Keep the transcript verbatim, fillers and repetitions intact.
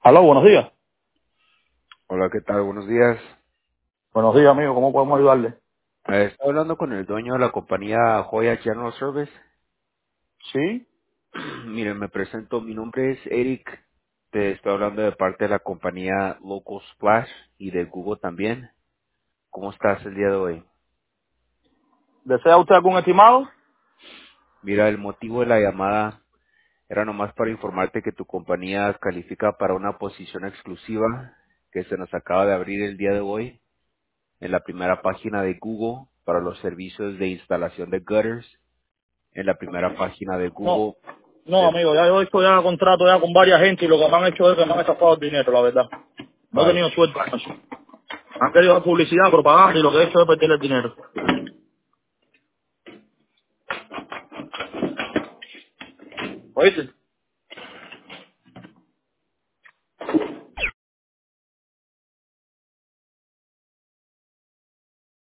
Aló, buenos días. Hola, ¿qué tal? Buenos días. Buenos días, amigo. ¿Cómo podemos ayudarle? Eh, estoy hablando con el dueño de la compañía Joya General Service. Sí. Miren, me presento. Mi nombre es Eric. Te estoy hablando de parte de la compañía Local Splash y de Google también. ¿Cómo estás el día de hoy? ¿Desea usted algún estimado? Mira, el motivo de la llamada era nomás para informarte que tu compañía califica para una posición exclusiva que se nos acaba de abrir el día de hoy en la primera página de Google para los servicios de instalación de gutters. En la primera página de No. Google. No, amigo. Ya yo he hecho ya contrato ya con varias gente y lo que me han hecho es que me han estafado el dinero, la verdad. No he Ay, tenido suerte con eso. Han querido dar publicidad, propaganda y lo que he hecho es perder el dinero. ¿Oíste?